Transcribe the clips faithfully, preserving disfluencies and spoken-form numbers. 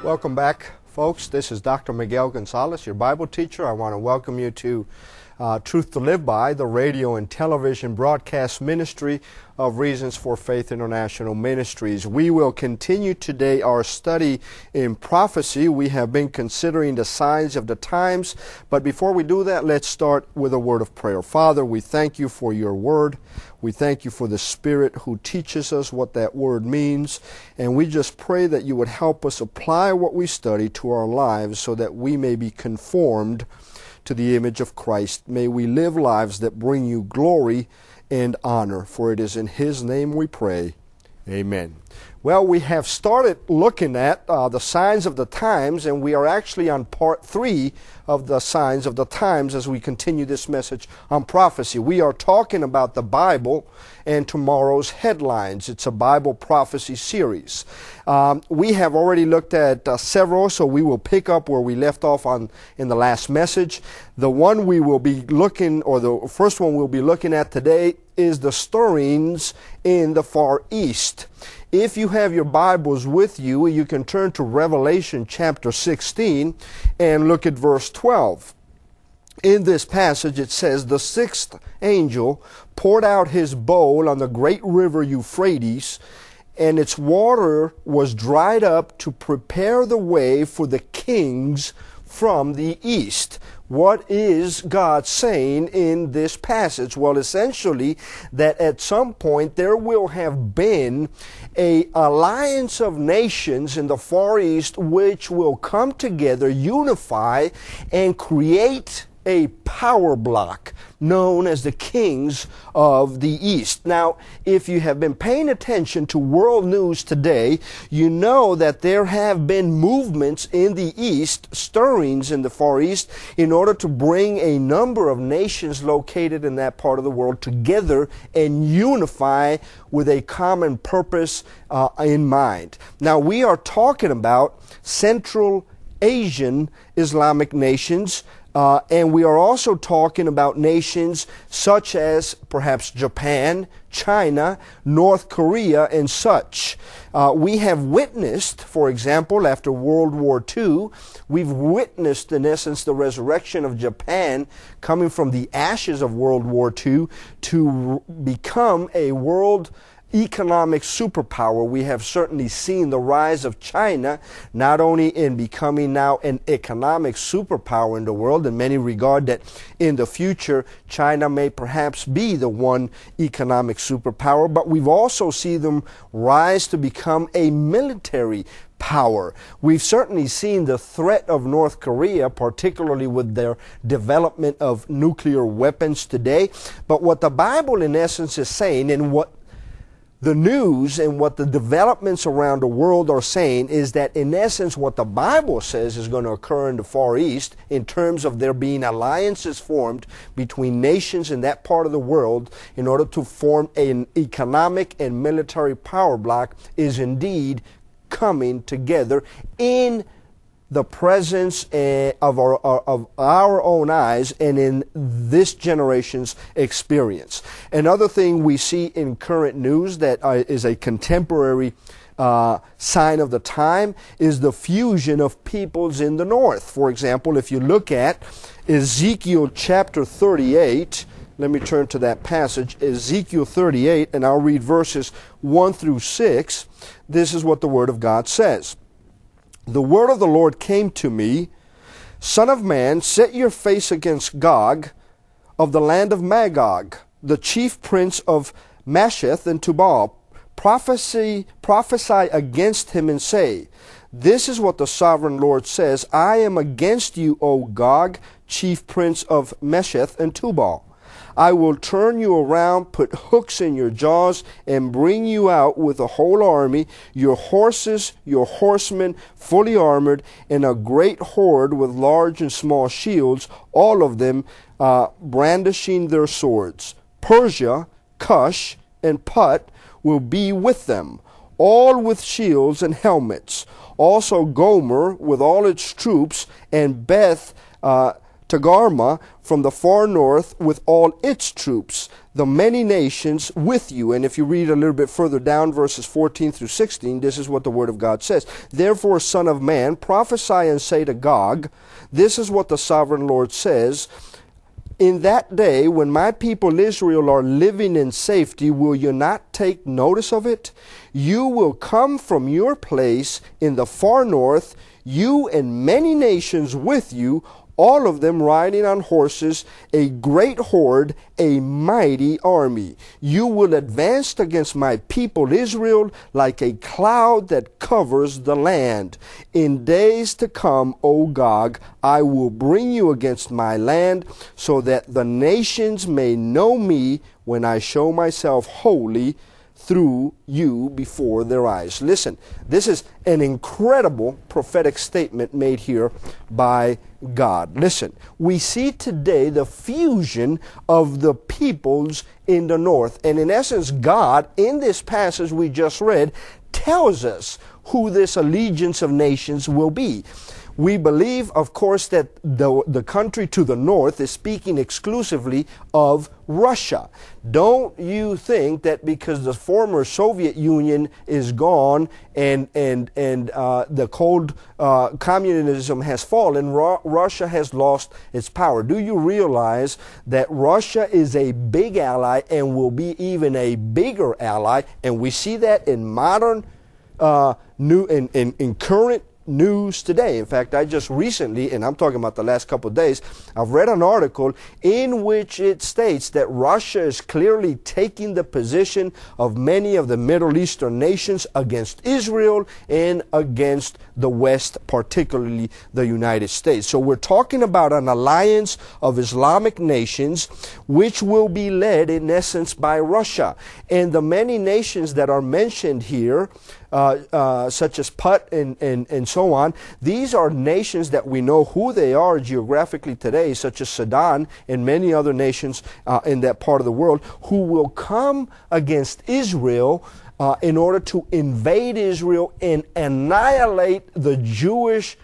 Welcome back, folks. This is Doctor Miguel Gonzalez, your Bible teacher. I want to welcome you to uh, Truth to Live By, the radio and television broadcast ministry of Reasons for Faith International Ministries. We will continue today our study in prophecy. We have been considering the signs of the times, but before we do that, let's start with a word of prayer. Father, we thank you for your word. We thank you for the Spirit who teaches us what that word means, and we just pray that you would help us apply what we study to our lives so that we may be conformed to the image of Christ. May we live lives that bring you glory and honor, for it is in His name we pray. Amen. Well, we have started looking at uh, the signs of the times, and we are actually on part three of the signs of the times as we continue this message on prophecy. We are talking about the Bible and tomorrow's headlines. It's a Bible prophecy series. Um, we have already looked at uh, several, so we will pick up where we left off on in the last message. The one we will be looking, or the first one we'll be looking at today, is the stirrings in the Far East. If you have your Bibles with you, you can turn to Revelation chapter sixteen and look at verse twelve. In this passage it says, "The sixth angel poured out his bowl on the great river Euphrates, and its water was dried up to prepare the way for the kings from the east." What is God saying in this passage? Well, essentially, that at some point there will have been a alliance of nations in the Far East which will come together, unify, and create a power block known as the kings of the East. Now, if you have been paying attention to world news today, you know that there have been movements in the East, stirrings in the Far East, in order to bring a number of nations located in that part of the world together and unify with a common purpose uh, in mind. Now, we are talking about Central Asian Islamic nations, Uh, and we are also talking about nations such as perhaps Japan, China, North Korea, and such. Uh, we have witnessed, for example, after World War Two, we've witnessed, in essence, the resurrection of Japan coming from the ashes of World War Two to become a world economic superpower. We have certainly seen the rise of China, not only in becoming now an economic superpower in the world, in many regard that in the future China may perhaps be the one economic superpower, but we've also seen them rise to become a military power. We've certainly seen the threat of North Korea, particularly with their development of nuclear weapons today. But what the Bible in essence is saying, and what the news and what the developments around the world are saying, is that in essence what the Bible says is going to occur in the Far East in terms of there being alliances formed between nations in that part of the world in order to form an economic and military power block is indeed coming together in the presence uh, of, our, of our own eyes and in this generation's experience. Another thing we see in current news that uh, is a contemporary uh, sign of the time is the fusion of peoples in the north. For example, if you look at Ezekiel chapter thirty-eight, let me turn to that passage, Ezekiel thirty-eight, and I'll read verses one through six. This is what the Word of God says. "The word of the Lord came to me, Son of man, set your face against Gog of the land of Magog, the chief prince of Meshech and Tubal. Prophesy, prophesy against him and say, This is what the sovereign Lord says, I am against you, O Gog, chief prince of Meshech and Tubal. I will turn you around, put hooks in your jaws, and bring you out with a whole army, your horses, your horsemen, fully armored, and a great horde with large and small shields, all of them uh, brandishing their swords. Persia, Cush, and Put will be with them, all with shields and helmets. Also Gomer with all its troops, and Beth uh, Togarmah from the far north with all its troops, the many nations with you. And if you read a little bit further down, verses fourteen through sixteen, this is what the Word of God says. Therefore, Son of man, prophesy and say to Gog, this is what the sovereign Lord says, in that day when my people Israel are living in safety, will you not take notice of it? You will come from your place in the far north, you and many nations with you, all of them riding on horses, a great horde, a mighty army. You will advance against my people Israel like a cloud that covers the land. In days to come, O Gog, I will bring you against my land, so that the nations may know me when I show myself holy through you before their eyes. Listen, this is an incredible prophetic statement made here by God. Listen, we see today the fusion of the peoples in the north. And in essence, God, in this passage we just read, tells us who this allegiance of nations will be. We believe, of course, that the, the country to the north is speaking exclusively of Russia. Don't you think that because the former Soviet Union is gone and and and uh, the cold uh, communism has fallen, Ru- Russia has lost its power? Do you realize that Russia is a big ally and will be even a bigger ally? And we see that in modern, uh, new, in, in, in current news today. In fact, I just recently, and I'm talking about the last couple of days, I've read an article in which it states that Russia is clearly taking the position of many of the Middle Eastern nations against Israel and against the West, particularly the United States. So we're talking about an alliance of Islamic nations which will be led in essence by Russia. And the many nations that are mentioned here, Uh, uh, such as Put and, and, and so on. These are nations that we know who they are geographically today, such as Sudan and many other nations uh, in that part of the world, who will come against Israel uh, in order to invade Israel and annihilate the Jewish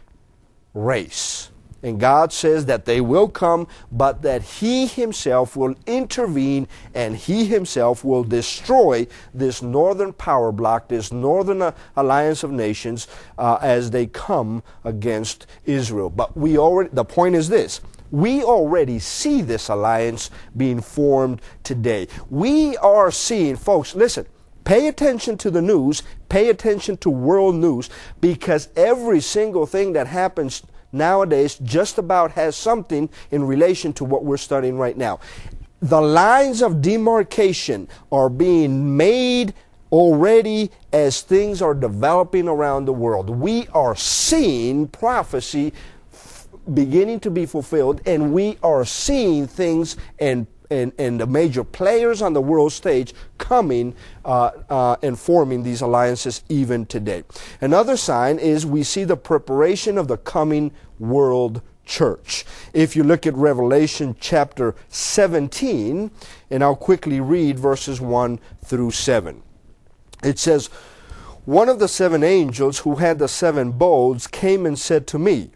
race. And God says that they will come, but that He Himself will intervene and He Himself will destroy this northern power bloc, this northern uh, alliance of nations uh, as they come against Israel. But we already, the point is this, we already see this alliance being formed today. We are seeing, folks, listen, pay attention to the news, pay attention to world news, because every single thing that happens nowadays just about has something in relation to what we're studying right now. The lines of demarcation are being made already as things are developing around the world. We are seeing prophecy f- beginning to be fulfilled, and we are seeing things and And, and the major players on the world stage coming uh, uh, and forming these alliances even today. Another sign is we see the preparation of the coming world church. If you look at Revelation chapter seventeen, and I'll quickly read verses one through seven. It says, one of the seven angels who had the seven bowls came and said to me,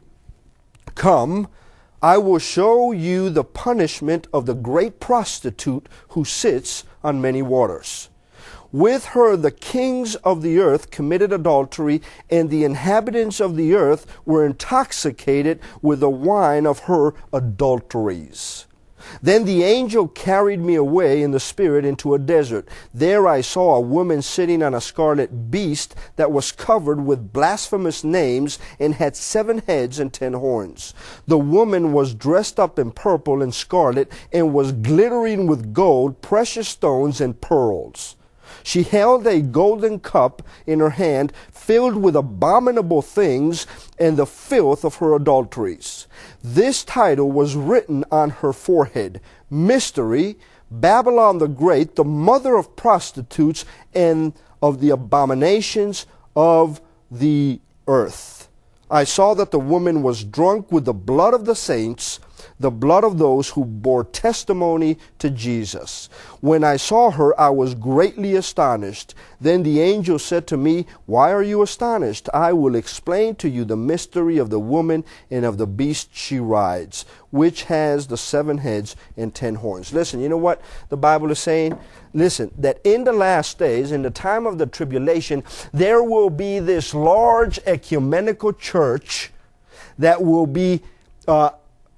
come, I will show you the punishment of the great prostitute who sits on many waters. With her the kings of the earth committed adultery, and the inhabitants of the earth were intoxicated with the wine of her adulteries. Then the angel carried me away in the spirit into a desert. There I saw a woman sitting on a scarlet beast that was covered with blasphemous names and had seven heads and ten horns. The woman was dressed up in purple and scarlet and was glittering with gold, precious stones, and pearls. She held a golden cup in her hand filled with abominable things and the filth of her adulteries. This title was written on her forehead, Mystery, Babylon the Great, the mother of prostitutes and of the abominations of the earth. I saw that the woman was drunk with the blood of the saints the blood of those who bore testimony to Jesus. When I saw her, I was greatly astonished. Then the angel said to me, why are you astonished? I will explain to you the mystery of the woman and of the beast she rides, which has the seven heads and ten horns. Listen, you know what the Bible is saying? Listen, that in the last days, in the time of the tribulation, there will be this large ecumenical church that will be uh,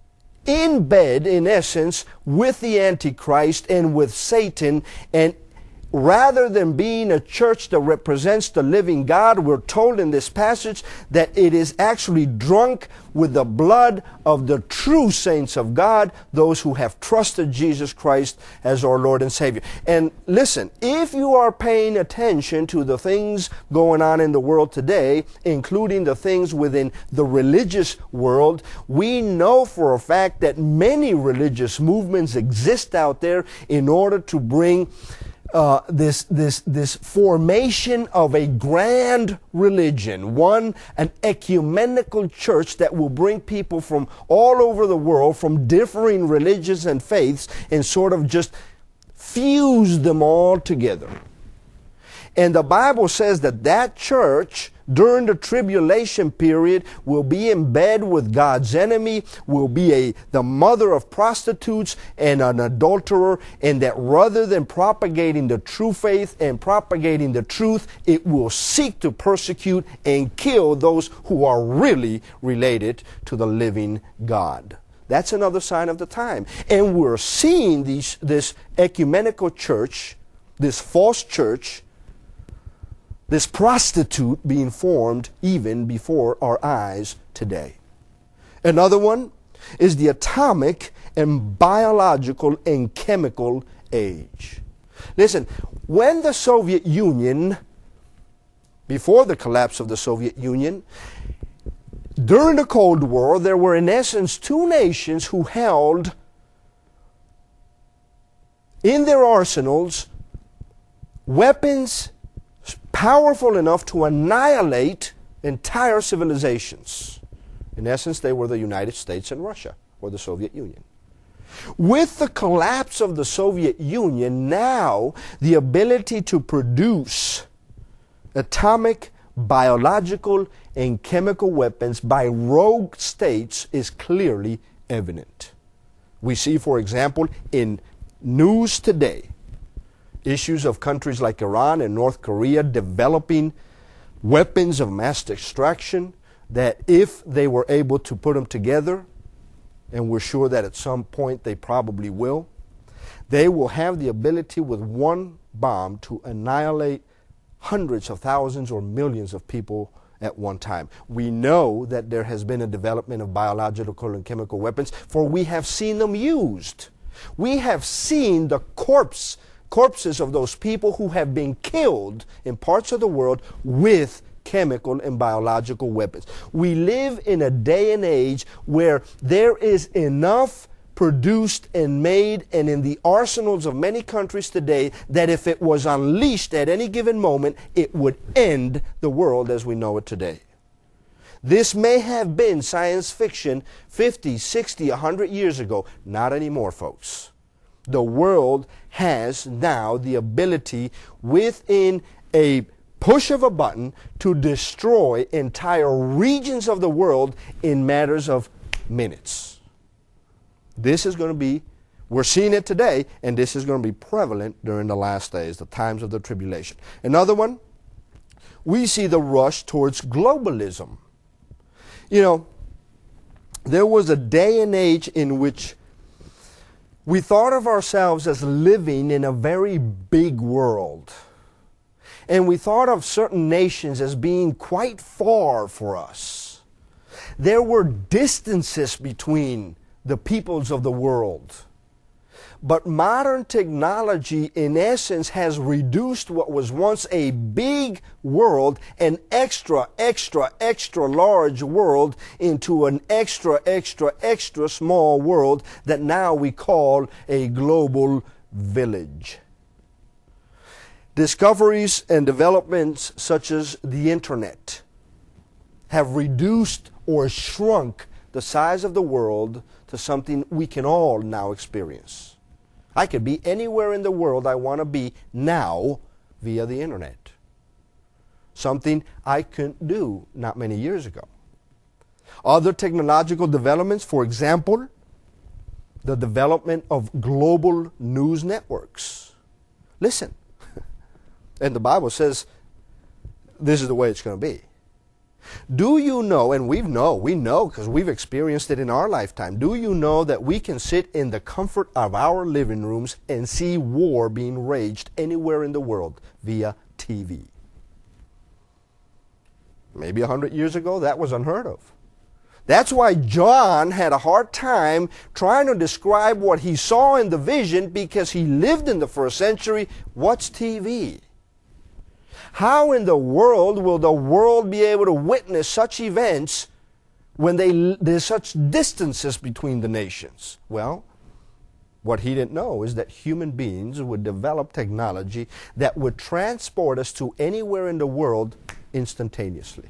in bed, in essence, with the Antichrist and with Satan. And rather than being a church that represents the living God, we're told in this passage that it is actually drunk with the blood of the true saints of God, those who have trusted Jesus Christ as our Lord and Savior. And listen, if you are paying attention to the things going on in the world today, including the things within the religious world, we know for a fact that many religious movements exist out there in order to bring Uh, this this this formation of a grand religion, one an ecumenical church that will bring people from all over the world, from differing religions and faiths, and sort of just fuse them all together. And the Bible says that that church during the tribulation period will be in bed with God's enemy, will be a the mother of prostitutes and an adulterer, and that rather than propagating the true faith and propagating the truth, it will seek to persecute and kill those who are really related to the living God. That's another sign of the time. And we're seeing these, this ecumenical church, this false church, this prostitute being formed even before our eyes today. Another one is the atomic and biological and chemical age. Listen, when the Soviet Union, before the collapse of the Soviet Union, during the Cold War, there were in essence two nations who held in their arsenals weapons powerful enough to annihilate entire civilizations. In essence, they were the United States and Russia, or the Soviet Union. With the collapse of the Soviet Union, now the ability to produce atomic, biological, and chemical weapons by rogue states is clearly evident. We see, for example, in news today, issues of countries like Iran and North Korea developing weapons of mass destruction that if they were able to put them together, and we're sure that at some point they probably will, they will have the ability with one bomb to annihilate hundreds of thousands or millions of people at one time. We know that there has been a development of biological and chemical weapons, for we have seen them used. We have seen the corpse corpses of those people who have been killed in parts of the world with chemical and biological weapons. We live in a day and age where there is enough produced and made and in the arsenals of many countries today that if it was unleashed at any given moment, it would end the world as we know it today. This may have been science fiction fifty, sixty, one hundred years ago. Not anymore, folks. The world has now the ability within a push of a button to destroy entire regions of the world in matters of minutes. This is going to be, we're seeing it today, and this is going to be prevalent during the last days, the times of the tribulation. Another one, we see the rush towards globalism. You know, there was a day and age in which we thought of ourselves as living in a very big world. And we thought of certain nations as being quite far for us. There were distances between the peoples of the world. But modern technology, in essence, has reduced what was once a big world, an extra, extra, extra large world, into an extra, extra, extra small world that now we call a global village. Discoveries and developments such as the internet have reduced or shrunk the size of the world to something we can all now experience. I could be anywhere in the world I want to be now via the internet. Something I couldn't do not many years ago. Other technological developments, for example, the development of global news networks. Listen, and the Bible says this is the way it's going to be. Do you know, and we know, we know because we've experienced it in our lifetime, do you know that we can sit in the comfort of our living rooms and see war being waged anywhere in the world via T V? Maybe a hundred years ago, that was unheard of. That's why John had a hard time trying to describe what he saw in the vision, because he lived in the first century. What's T V? How in the world will the world be able to witness such events when they, there's such distances between the nations? Well, what he didn't know is that human beings would develop technology that would transport us to anywhere in the world instantaneously.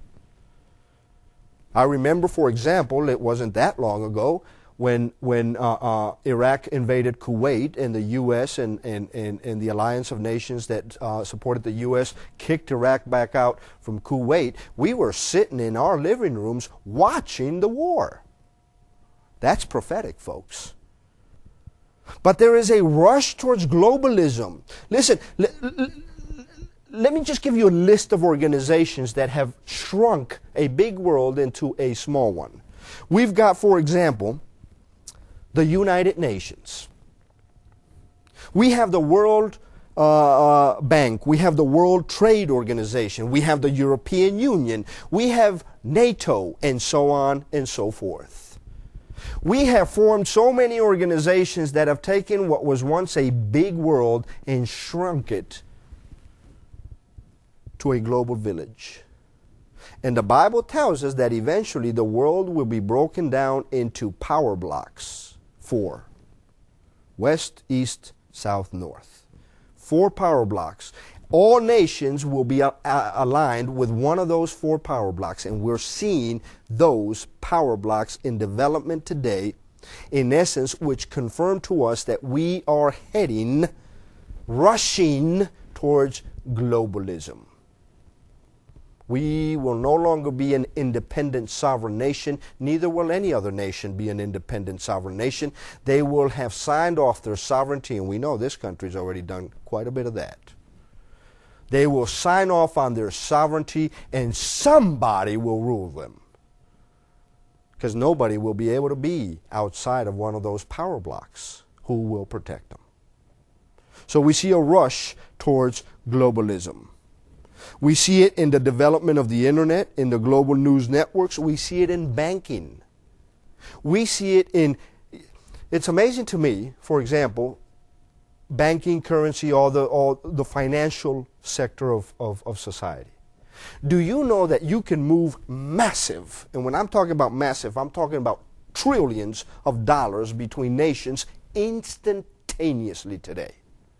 I remember, for example, it wasn't that long ago when when uh, uh, Iraq invaded Kuwait, and the U S and, and, and, and the Alliance of Nations that uh, supported the U S kicked Iraq back out from Kuwait. We were sitting in our living rooms watching the war. That's prophetic, folks. But there is a rush towards globalism. Listen, l- l- let me just give you a list of organizations that have shrunk a big world into a small one. We've got, for example, the United Nations. We have the World uh, uh, Bank. We have the World Trade Organization. We have the European Union. We have NATO, and so on and so forth. We have formed so many organizations that have taken what was once a big world and shrunk it to a global village. And the Bible tells us that eventually the world will be broken down into power blocks. Four. West, east, south, north. Four power blocks. All nations will be a- a- aligned with one of those four power blocks. And we're seeing those power blocks in development today, in essence, which confirm to us that we are heading, rushing towards globalism. We will no longer be an independent sovereign nation. Neither will any other nation be an independent sovereign nation. They will have signed off their sovereignty, and we know this country's already done quite a bit of that. They will sign off on their sovereignty, and somebody will rule them. Because nobody will be able to be outside of one of those power blocks. Who will protect them? So we see a rush towards globalism. We see it in the development of the internet, in the global news networks. We see it in banking. We see it in, it's amazing to me, for example, banking, currency, all the, all the financial sector of, of, of society. Do you know that you can move massive, and when I'm talking about massive, I'm talking about trillions of dollars between nations instantaneously today?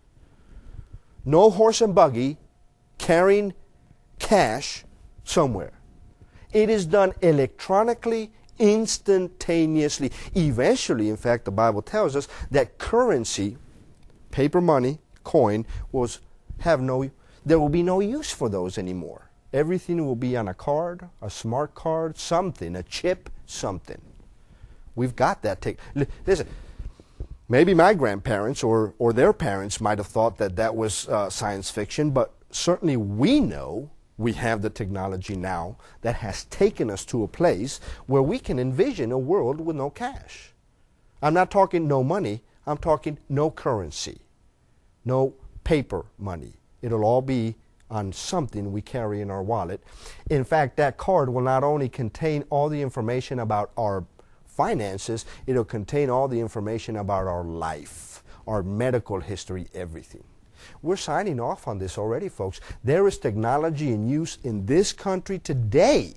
No horse and buggy carrying cash somewhere. It is done electronically, instantaneously. Eventually, in fact, the Bible tells us that currency, paper money, coin, was have no, there will be no use for those anymore. Everything will be on a card, a smart card, something, a chip, something. We've got that. Take, listen, maybe my grandparents or, or their parents might have thought that that was uh, science fiction, but certainly we know we have the technology now that has taken us to a place where we can envision a world with no cash. I'm not talking no money, I'm talking no currency, no paper money. It'll all be on something we carry in our wallet. In fact, that card will not only contain all the information about our finances, it'll contain all the information about our life, our medical history, everything. We're signing off on this already, folks. There is technology in use in this country today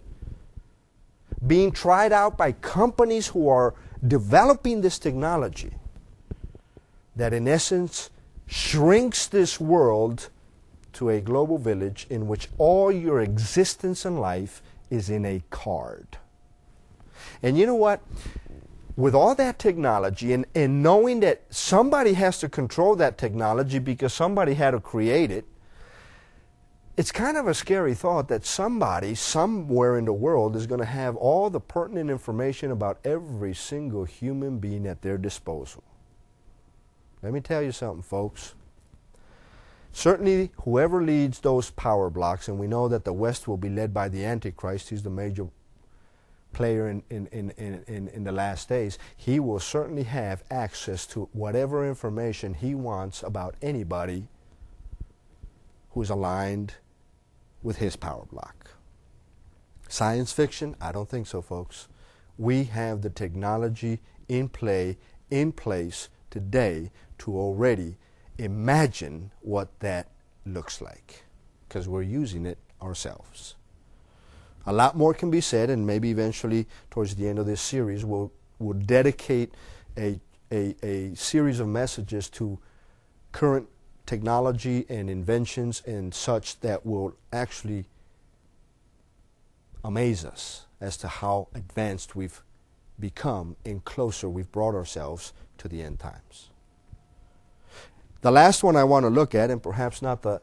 being tried out by companies who are developing this technology that in essence shrinks this world to a global village in which all your existence in life is in a card. And you know what? With all that technology and, and knowing that somebody has to control that technology because somebody had to create it, it's kind of a scary thought that somebody somewhere in the world is going to have all the pertinent information about every single human being at their disposal. Let me tell you something, folks. Certainly, whoever leads those power blocks, and we know that the West will be led by the Antichrist, he's the major player in, in, in, in, in the last days, he will certainly have access to whatever information he wants about anybody who's aligned with his power block. Science fiction? I don't think so, folks. We have the technology in play, in place today to already imagine what that looks like, because we're using it ourselves. A lot more can be said, and maybe eventually towards the end of this series we'll, we'll dedicate a, a, a series of messages to current technology and inventions and such that will actually amaze us as to how advanced we've become and closer we've brought ourselves to the end times. The last one I want to look at, and perhaps not the,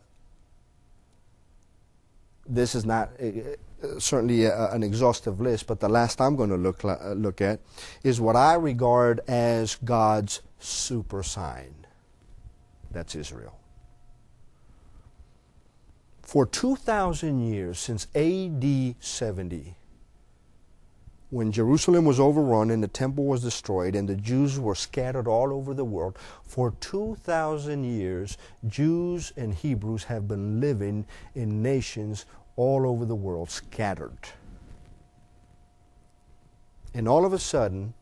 this is not uh, certainly a, an exhaustive list, but the last I'm going to look, uh, look at is what I regard as God's super sign. That's Israel. For two thousand years, since A D seventy, when Jerusalem was overrun and the temple was destroyed and the Jews were scattered all over the world, for two thousand years, Jews and Hebrews have been living in nations all over the world, scattered. And all of a sudden,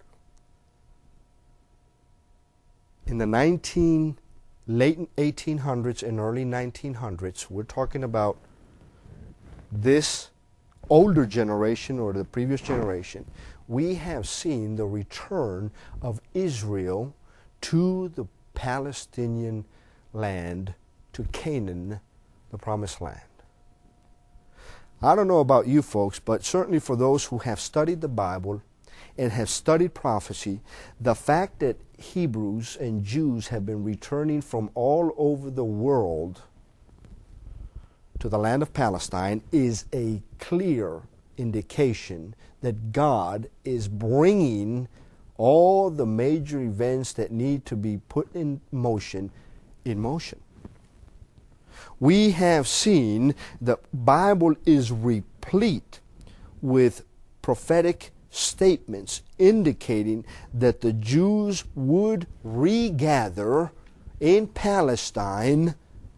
in the nineteen late eighteen hundreds and early nineteen hundreds, we're talking about this older generation or the previous generation, we have seen the return of Israel to the Palestinian land, to Canaan, the promised land. I don't know about you folks, but certainly for those who have studied the Bible and have studied prophecy, the fact that Hebrews and Jews have been returning from all over the world to the land of Palestine is a clear indication that God is bringing all the major events that need to be put in motion in motion. We have seen the Bible is replete with prophetic statements indicating that the Jews would regather in Palestine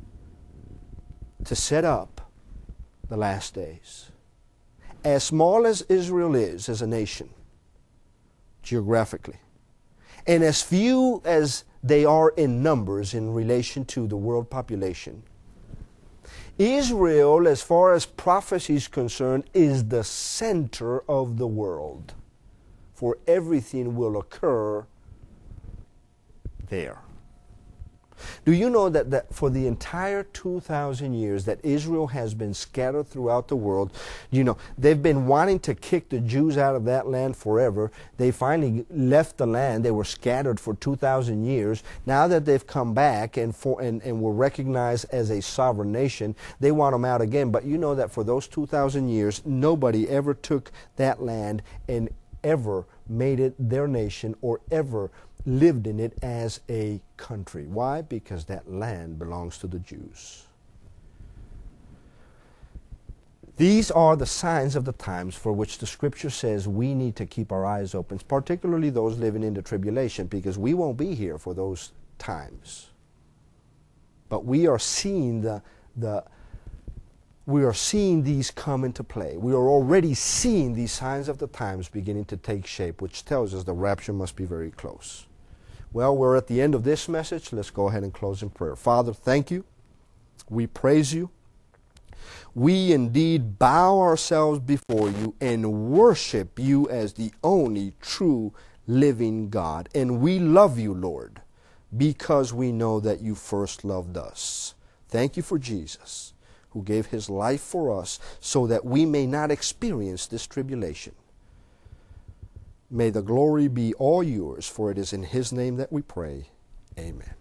to set up the last days. As small as Israel is as a nation, geographically, and as few as they are in numbers in relation to the world population, Israel, as far as prophecy is concerned, is the center of the world, for everything will occur there. Do you know that, that for the entire two thousand years that Israel has been scattered throughout the world, you know, they've been wanting to kick the Jews out of that land forever. They finally left the land. They were scattered for two thousand years. Now that they've come back and, for, and, and were recognized as a sovereign nation, they want them out again. But you know that for those two thousand years, nobody ever took that land and ever made it their nation or ever lived in it as a country. Why? Because that land belongs to the Jews. These are the signs of the times for which the Scripture says we need to keep our eyes open, particularly those living in the tribulation, because we won't be here for those times. But we are seeing the the we are seeing these come into play. We are already seeing these signs of the times beginning to take shape, which tells us the rapture must be very close. Well, we're at the end of this message. Let's go ahead and close in prayer. Father, thank you. We praise you. We indeed bow ourselves before you and worship you as the only true living God. And we love you, Lord, because we know that you first loved us. Thank you for Jesus, who gave his life for us so that we may not experience this tribulation. May the glory be all yours, for it is in His name that we pray. Amen.